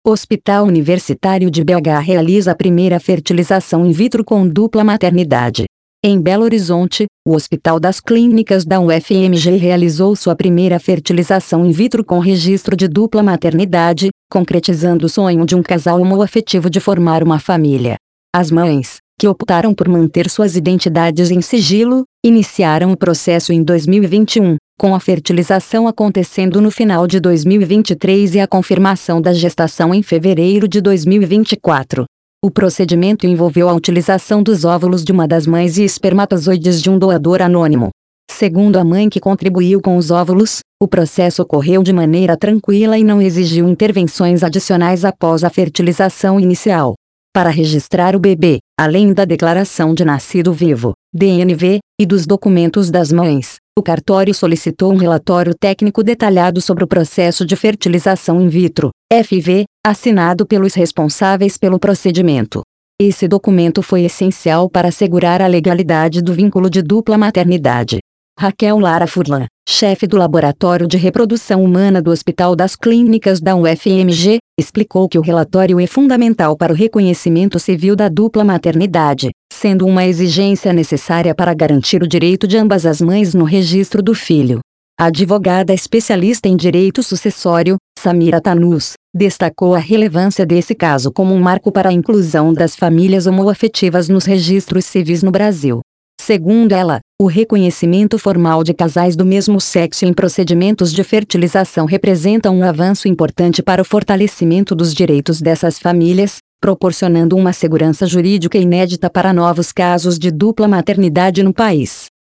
Hospital Universitário de BH realiza a primeira fertilização in vitro com dupla maternidade. Em Belo Horizonte, o Hospital das Clínicas da UFMG realizou sua primeira fertilização in vitro com registro de dupla maternidade, concretizando o sonho de um casal homoafetivo de formar uma família. As mães, que optaram por manter suas identidades em sigilo, iniciaram o processo em 2021, com a fertilização acontecendo no final de 2023 e a confirmação da gestação em fevereiro de 2024. O procedimento envolveu a utilização dos óvulos de uma das mães e espermatozoides de um doador anônimo. Segundo a mãe que contribuiu com os óvulos, o processo ocorreu de maneira tranquila e não exigiu intervenções adicionais após a fertilização inicial. Para registrar o bebê, além da declaração de nascido vivo, DNV, e dos documentos das mães, o cartório solicitou um relatório técnico detalhado sobre o processo de fertilização in vitro, FV, assinado pelos responsáveis pelo procedimento. Esse documento foi essencial para assegurar a legalidade do vínculo de dupla maternidade. Raquel Lara Furlan, chefe do Laboratório de Reprodução Humana do Hospital das Clínicas da UFMG, explicou que o relatório é fundamental para o reconhecimento civil da dupla maternidade, sendo uma exigência necessária para garantir o direito de ambas as mães no registro do filho. A advogada especialista em direito sucessório, Samira Tanus, destacou a relevância desse caso como um marco para a inclusão das famílias homoafetivas nos registros civis no Brasil. Segundo ela, o reconhecimento formal de casais do mesmo sexo em procedimentos de fertilização representa um avanço importante para o fortalecimento dos direitos dessas famílias, proporcionando uma segurança jurídica inédita para novos casos de dupla maternidade no país.